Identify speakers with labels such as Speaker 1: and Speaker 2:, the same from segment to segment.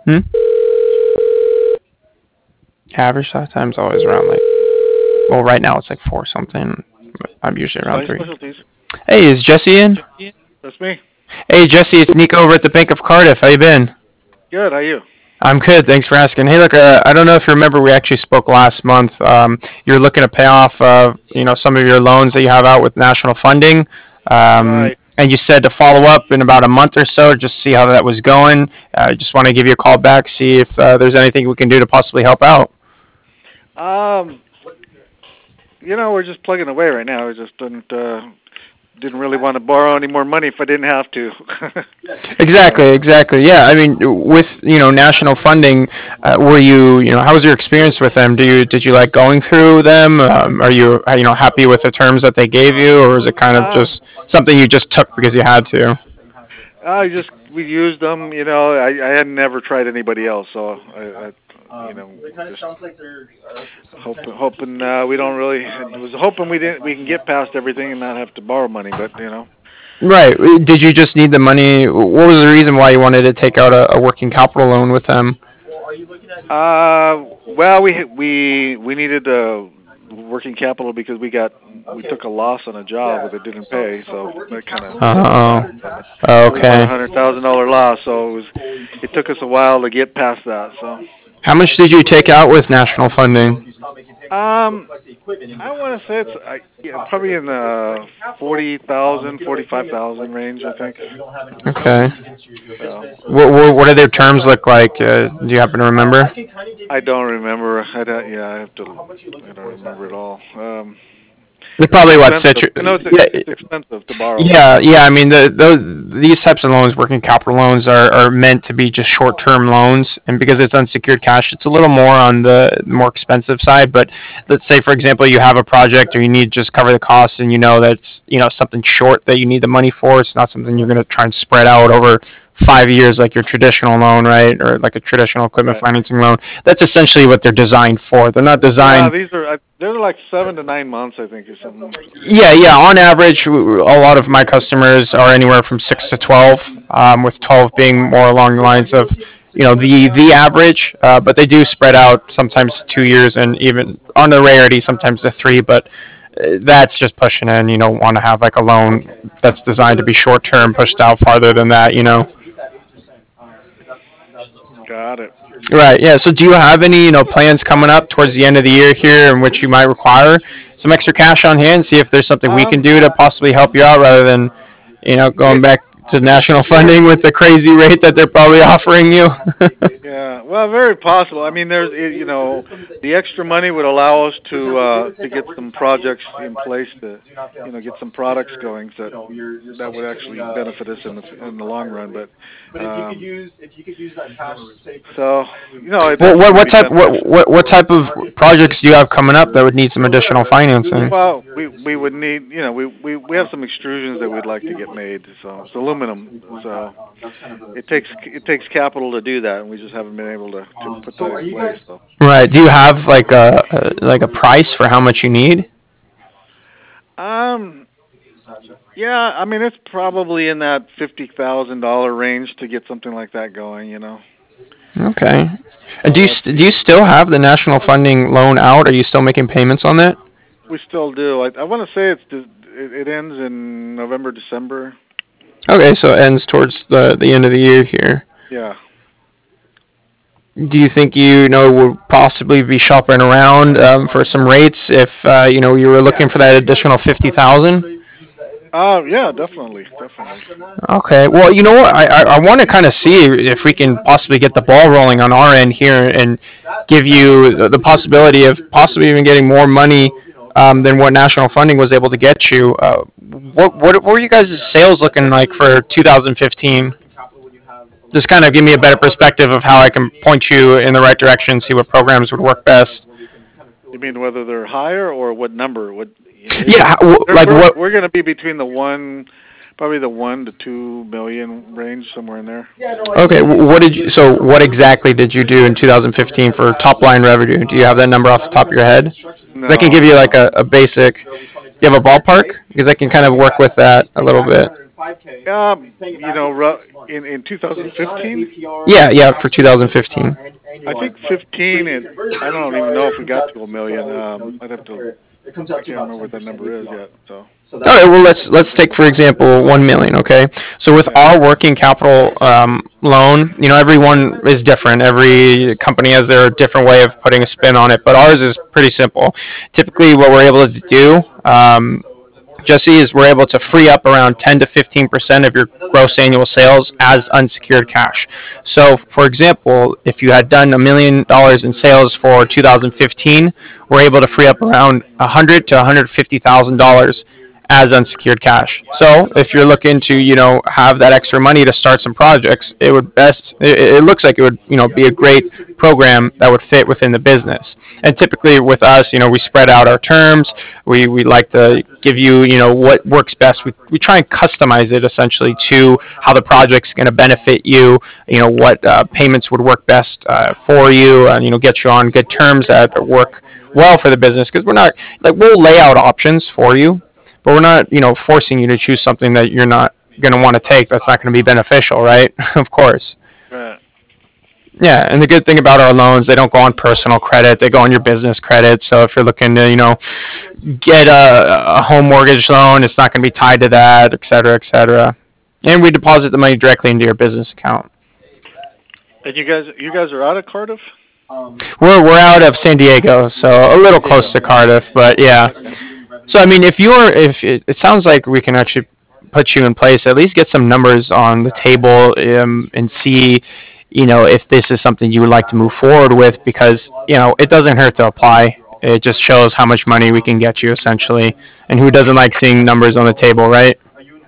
Speaker 1: Hmm? Average start time's always around like. Well, right now it's like 4 something. But I'm usually around
Speaker 2: Supply
Speaker 1: 3.
Speaker 2: Specialties.
Speaker 1: Hey, is Jesse in?
Speaker 2: That's me.
Speaker 1: Hey, Jesse, it's Nico over at the Bank of Cardiff. How you been?
Speaker 2: Good. How you?
Speaker 1: I'm good. Thanks for asking. Hey, look, I don't know if you remember, we actually spoke last month. You're looking to pay off, some of your loans that you have out with national funding,
Speaker 2: Right.
Speaker 1: and you said to follow up in about a month or so, just see how that was going. I just want to give you a call back, see if there's anything we can do to possibly help out.
Speaker 2: Um, we're just plugging away right now. We just didn't really want to borrow any more money if I didn't have to.
Speaker 1: Exactly, exactly. Yeah, I mean, with national funding, were how was your experience with them? Did you like going through them? Are you happy with the terms that they gave you, or is it kind of
Speaker 2: um,
Speaker 1: just something you just took because you had to?
Speaker 2: I just we used them. I had never tried anybody else, so just hoping we don't really. Was hoping we can get past everything and not have to borrow money, but.
Speaker 1: Right. Did you just need the money? What was the reason why you wanted to take out a working capital loan with them?
Speaker 2: Well, we needed working capital because we took a loss on a job that didn't pay, so that kind of
Speaker 1: Oh,
Speaker 2: it was about
Speaker 1: okay.
Speaker 2: $100,000 loss. So it took us a while to get past that. So
Speaker 1: How much did you take out with national funding?
Speaker 2: um, I want to say probably in the 40,000, 45,000 range, I think.
Speaker 1: Okay.
Speaker 2: So
Speaker 1: What do their terms look like? Do you happen to remember?
Speaker 2: I don't remember. I have to. I don't remember at all.
Speaker 1: They're
Speaker 2: It's
Speaker 1: probably what
Speaker 2: expensive.
Speaker 1: Citru.
Speaker 2: I know
Speaker 1: Yeah,
Speaker 2: it's expensive to borrow.
Speaker 1: yeah, yeah. I mean, these types of loans, working capital loans, are meant to be just short-term loans, and because it's unsecured cash, it's a little more on the more expensive side. But let's say, for example, you have a project or you need to just cover the costs, and you know that's something short that you need the money for. It's not something you're going to try and spread out over 5 years like your traditional loan, right? Or like a traditional equipment
Speaker 2: Right.
Speaker 1: financing loan. That's essentially what they're designed for. They're not
Speaker 2: Yeah,
Speaker 1: designed.
Speaker 2: they're like 7 to 9 months, I think, or something.
Speaker 1: Yeah, yeah. On average, a lot of my customers are anywhere from 6 to 12, with 12 being more along the lines of, the average. But they do spread out sometimes to 2 years, and even on the rarity, sometimes to three. But that's just pushing in. You don't want to have like a loan that's designed to be short term, pushed out farther than that.
Speaker 2: Got it.
Speaker 1: Right. Yeah. So, do you have any plans coming up towards the end of the year here in which you might require some extra cash on hand? See if there's something we can
Speaker 2: Um,
Speaker 1: do to possibly help you out, rather than going
Speaker 2: it,
Speaker 1: back to national
Speaker 2: very,
Speaker 1: funding with the crazy rate that they're probably offering you.
Speaker 2: yeah. Well, very possible. I mean, the extra money would allow us to get some projects in place to, get some products going that would actually benefit us in the long run. But um, so it
Speaker 1: Well, what
Speaker 2: would
Speaker 1: what
Speaker 2: be
Speaker 1: type
Speaker 2: beneficial.
Speaker 1: what type of projects do you have coming up that would need some additional financing?
Speaker 2: Well, we would need, we have some extrusions that we'd like to get made. So it's aluminum. So it takes capital to do that, and we just haven't been able to put that in place. So
Speaker 1: Right. Do you have like a price for how much you need?
Speaker 2: um yeah, I mean it's probably in that $50,000 range to get something like that going.
Speaker 1: Okay. And
Speaker 2: So
Speaker 1: do you still have the national funding loan out? Are you still making payments on that?
Speaker 2: we still do. I want to say it ends in November, December.
Speaker 1: Okay, so it ends towards the end of the year here.
Speaker 2: Yeah.
Speaker 1: Do you think would possibly be shopping around for some rates if you were looking for that additional 50,000?
Speaker 2: Yeah, definitely, definitely.
Speaker 1: Okay, well, you know what? I want to kind of see if we can possibly get the ball rolling on our end here and give you the possibility of possibly even getting more money than what national funding was able to get you. What were you guys' sales looking like for 2015? Just kind of give me a better perspective of how I can point you in the right direction, see what programs would work best.
Speaker 2: You mean whether they're higher or what number? What
Speaker 1: Yeah, like
Speaker 2: we're
Speaker 1: what?
Speaker 2: we're going to be between probably the 1 to 2 million range, somewhere in there.
Speaker 1: Okay, what did you? So, what exactly did you do in 2015 for top line revenue? Do you have that number off the top of your head? That can
Speaker 2: No,
Speaker 1: give you like
Speaker 2: no.
Speaker 1: a basic. You have a ballpark because I can kind of work with that a little bit.
Speaker 2: In 2015.
Speaker 1: Yeah, for 2015.
Speaker 2: I think 15, and I don't even know if we got to a million. I'd have to. I can't remember what that number is yet. So.
Speaker 1: All right, well let's take for example 1 million. Okay, so with our working capital loan, everyone is different. Every company has their different way of putting a spin on it, but ours is pretty simple. Typically, what we're able to do, Jesse, is we're able to free up around 10 to 15% of your gross annual sales as unsecured cash. So, for example, if you had done $1 million in sales for 2015, we're able to free up around $100 to $150,000 as unsecured cash. So if you're looking to, have that extra money to start some projects, it looks like it would, be a great program that would fit within the business. And typically with us, we spread out our terms. We like to give you, what works best. We try and customize it essentially to how the project's going to benefit you, what payments would work best for you, and, get you on good terms that work well for the business. Because we're not, we'll lay out options for you, but we're not, forcing you to choose something that you're not going to want to take. That's not going to be beneficial, right? Of course.
Speaker 2: Right.
Speaker 1: Yeah, and the good thing about our loans, they don't go on personal credit; they go on your business credit. So if you're looking to, get a home mortgage loan, it's not going to be tied to that, et cetera, et cetera. And we deposit the money directly into your business account.
Speaker 2: And you guys are out of Cardiff?
Speaker 1: We're out of San Diego, so a little close to Cardiff, but yeah. So I mean, if it sounds like we can actually put you in place, at least get some numbers on the table, and see, if this is something you would like to move forward with, because it doesn't hurt to apply. It just shows how much money we can get you essentially, and who doesn't like seeing numbers on the table, right?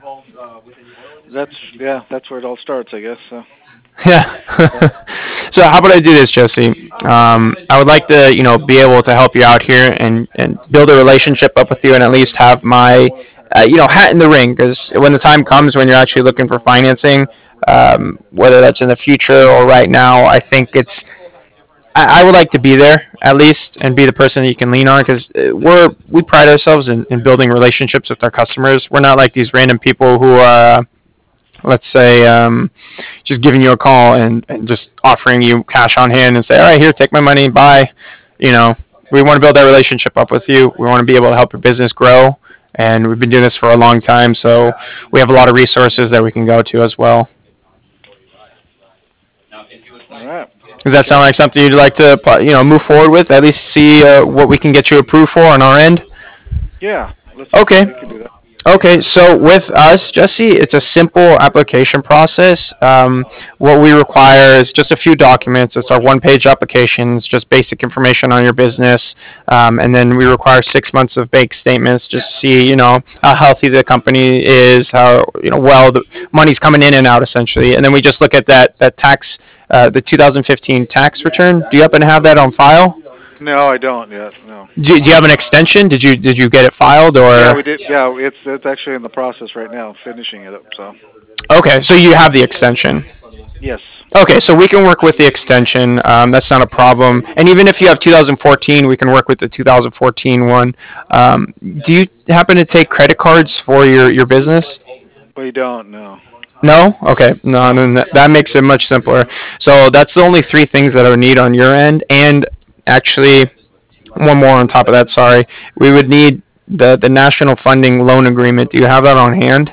Speaker 2: That's where it all starts, I guess. So.
Speaker 1: Yeah. So how about I do this, Jesse? I would like to, be able to help you out here and build a relationship up with you, and at least have my, hat in the ring. Because when the time comes when you're actually looking for financing, whether that's in the future or right now, I think I would like to be there at least and be the person that you can lean on, because we pride ourselves in building relationships with our customers. We're not like these random people who are, let's say, just giving you a call and just offering you cash on hand and say, all right, here, take my money, bye. We want to build that relationship up with you. We want to be able to help your business grow. And we've been doing this for a long time, so we have a lot of resources that we can go to as well.
Speaker 2: All right.
Speaker 1: Does that sound like something you'd like to, move forward with? At least see what we can get you approved for on our end?
Speaker 2: Yeah.
Speaker 1: Okay.
Speaker 2: We can do that.
Speaker 1: Okay, so with us, Jesse, it's a simple application process. What we require is just a few documents. It's our one-page application. It's just basic information on your business, and then we require 6 months of bank statements just to see, how healthy the company is, how well the money's coming in and out, essentially. And then we just look at that tax, the 2015 tax return. Do you happen to have that on file?
Speaker 2: No, I don't yet. No.
Speaker 1: Do you have an extension? Did you get it filed, or?
Speaker 2: Yeah, we did. Yeah, it's actually in the process right now, finishing it up. So.
Speaker 1: Okay, so you have the extension.
Speaker 2: Yes.
Speaker 1: Okay, so we can work with the extension. That's not a problem. And even if you have 2014, we can work with the 2014 one. Do you happen to take credit cards for your business?
Speaker 2: We don't. No.
Speaker 1: No? Okay. No, that makes it much simpler. So that's the only three things that I would need on your end. And actually, one more on top of that, sorry. We would need the national funding loan agreement. Do you have that on hand?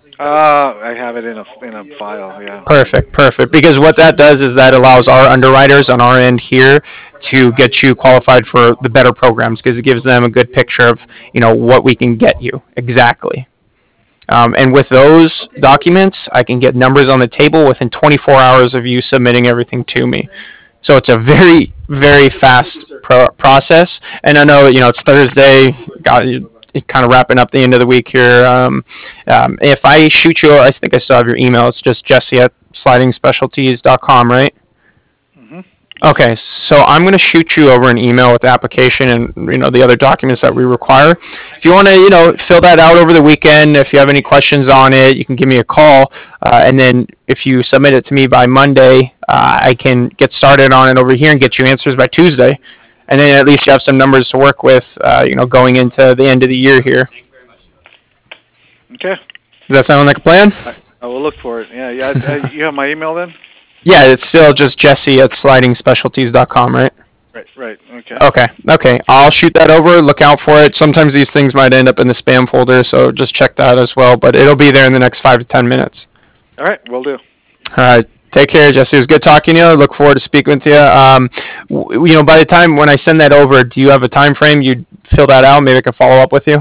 Speaker 2: I have it in a file, yeah.
Speaker 1: Perfect. Because what that does is that allows our underwriters on our end here to get you qualified for the better programs, because it gives them a good picture of, what we can get you exactly. And with those documents, I can get numbers on the table within 24 hours of you submitting everything to me. So it's a very, very fast process. And I know, it's Thursday. Kind of wrapping up the end of the week here. If I shoot you, I think I still have your email. It's just jesse@slidingspecialties.com, right?
Speaker 2: Mm-hmm.
Speaker 1: Okay, so I'm going to shoot you over an email with the application and, the other documents that we require. If you want to, fill that out over the weekend, if you have any questions on it, you can give me a call. And then if you submit it to me by Monday, I can get started on it over here and get you answers by Tuesday. And then at least you have some numbers to work with, going into the end of the year here.
Speaker 2: Okay.
Speaker 1: Does that sound like a plan?
Speaker 2: I will look for it. Yeah. You have my email then?
Speaker 1: Yeah, it's still just jesse@slidingspecialties.com, right?
Speaker 2: Right. Okay.
Speaker 1: Okay. I'll shoot that over. Look out for it. Sometimes these things might end up in the spam folder, so just check that as well. But it'll be there in the next 5 to 10 minutes.
Speaker 2: All right, will do.
Speaker 1: All right. Take care, Jesse. It was good talking to you. Look forward to speaking with you. By the time when I send that over, do you have a time frame? You'd fill that out. Maybe I can follow up with you.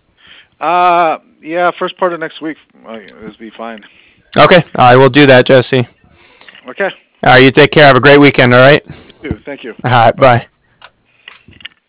Speaker 2: Yeah, first part of next week is be fine.
Speaker 1: Okay. I will do that, Jesse.
Speaker 2: Okay.
Speaker 1: All right. You take care. Have a great weekend. All right.
Speaker 2: Thank you.
Speaker 1: All right. Bye.